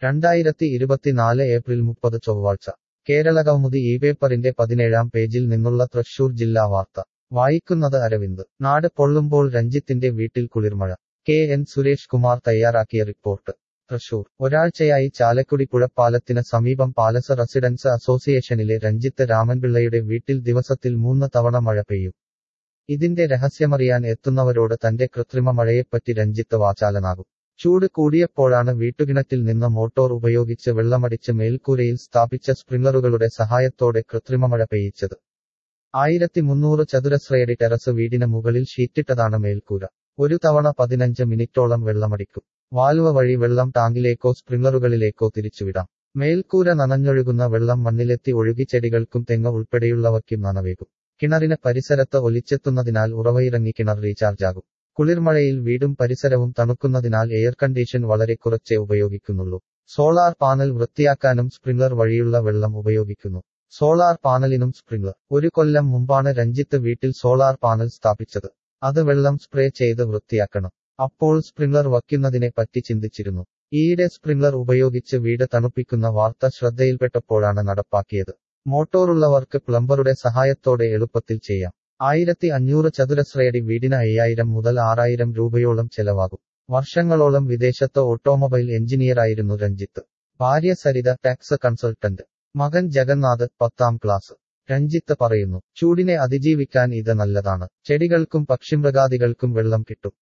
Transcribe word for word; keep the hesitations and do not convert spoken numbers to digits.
രണ്ടായിരത്തി ഇരുപത്തിനാല് ഏപ്രിൽ മുപ്പത് ചൊവ്വാഴ്ച കേരളകൗമുദി ഈ പേപ്പറിന്റെ പതിനേഴാം പേജിൽ നിന്നുള്ള തൃശൂർ ജില്ലാ വാർത്ത വായിക്കുന്നത് അരവിന്ദ്. നാട് പൊള്ളുമ്പോൾ രഞ്ജിത്തിന്റെ വീട്ടിൽ കുളിർമഴ. കെ എൻ സുരേഷ് കുമാർ തയ്യാറാക്കിയ റിപ്പോർട്ട്. തൃശൂർ. ഒരാഴ്ചയായി ചാലക്കുടി പുഴപ്പാലത്തിന് സമീപം പാലസ് റെസിഡൻസ് അസോസിയേഷനിലെ രഞ്ജിത്ത് രാമൻപിള്ളയുടെ വീട്ടിൽ ദിവസത്തിൽ മൂന്ന് തവണ മഴ പെയ്യും. ഇതിന്റെ രഹസ്യമറിയാൻ എത്തുന്നവരോട് തന്റെ കൃത്രിമ മഴയെപ്പറ്റി രഞ്ജിത്ത് വാചാലനാകും. ചൂട് കൂടിയപ്പോഴാണ് വീട്ടുകിണറ്റിൽ നിന്ന് മോട്ടോർ ഉപയോഗിച്ച് വെള്ളമടിച്ച് മേൽക്കൂരയിൽ സ്ഥാപിച്ച സ്പ്രിംഗ്ലറുകളുടെ സഹായത്തോടെ കൃത്രിമമഴ പെയ്യിച്ചത്. ആയിരത്തി മുന്നൂറ് ചതുരശ്രയടി ടെറസ് വീടിന് മുകളിൽ ഷീറ്റിട്ടതാണ് മേൽക്കൂര. ഒരു തവണ പതിനഞ്ച് മിനിറ്റോളം വെള്ളമടിക്കും. വാൽവ് വഴി വെള്ളം ടാങ്കിലേക്കോ സ്പ്രിംഗ്ലറുകളിലേക്കോ തിരിച്ചുവിടാം. മേൽക്കൂര നനഞ്ഞൊഴുകുന്ന വെള്ളം മണ്ണിലെത്തി ഒഴുകി ചെടികൾക്കും തെങ്ങ് ഉൾപ്പെടെയുള്ളവയ്ക്കും നനവേകും. കിണറിന് പരിസരത്ത് ഒലിച്ചെത്തുന്നതിനാൽ ഉറവയിറങ്ങി കിണർ റീചാർജാകും. കുളിർമഴയിൽ വീടും പരിസരവും തണുക്കുന്നതിനാൽ എയർ കണ്ടീഷൻ വളരെ കുറച്ചേ ഉപയോഗിക്കുന്നുള്ളൂ. സോളാർ പാനൽ വൃത്തിയാക്കാനും സ്പ്രിംഗ്ലർ വഴിയുള്ള വെള്ളം ഉപയോഗിക്കുന്നു. സോളാർ പാനലിനും സ്പ്രിംഗ്ലർ. ഒരു കൊല്ലം മുമ്പാണ് രഞ്ജിത്ത് വീട്ടിൽ സോളാർ പാനൽ സ്ഥാപിച്ചത്. അത് വെള്ളം സ്പ്രേ ചെയ്ത് വൃത്തിയാക്കണം. അപ്പോൾ സ്പ്രിംഗ്ലർ വയ്ക്കുന്നതിനെ പറ്റി ചിന്തിച്ചിരുന്നു. ഈയിടെ സ്പ്രിംഗ്ലർ ഉപയോഗിച്ച് വീട് തണുപ്പിക്കുന്ന വാർത്ത ശ്രദ്ധയിൽപ്പെട്ടപ്പോഴാണ് നടപ്പാക്കിയത്. മോട്ടോറുള്ളവർക്ക് പ്ലംബറുടെ സഹായത്തോടെ എളുപ്പത്തിൽ ചെയ്യാം. ആയിരത്തി അഞ്ഞൂറ് ചതുരശ്രയടി വീടിന് അയ്യായിരം മുതൽ ആറായിരം രൂപയോളം ചെലവാകും. വർഷങ്ങളോളം വിദേശത്ത് ഓട്ടോമൊബൈൽ എഞ്ചിനീയറായിരുന്നു രഞ്ജിത്ത്. ഭാര്യ സരിത ടാക്സ് കൺസൾട്ടന്റ്. മകൻ ജഗന്നാഥ് പത്താം ക്ലാസ്. രഞ്ജിത്ത് പറയുന്നു, ചൂടിനെ അതിജീവിക്കാൻ ഇത് നല്ലതാണ്. ചെടികൾക്കും പക്ഷിമൃഗാദികൾക്കും വെള്ളം കിട്ടും.